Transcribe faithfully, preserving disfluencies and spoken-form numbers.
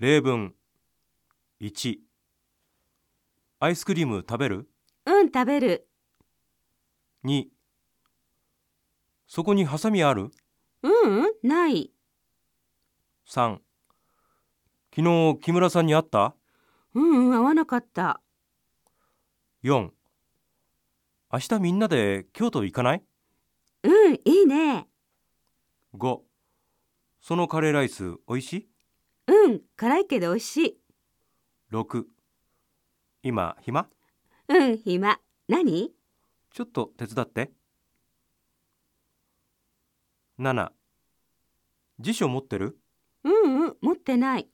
例文いち、アイスクリーム食べる？ うん、食べる。 に、そこにハサミある？ ううん、ない。 さん、昨日木村さんに会った？ うんうん、合わなかった。 よん、明日みんなで京都行かない？ うん、いいね。 ご、そのカレーライスおいしい？ うん、辛いけど美味しい。 ろく、今暇？ うん、暇。何？ ちょっと手伝って。なな、辞書持ってる？ うんうん、持ってない。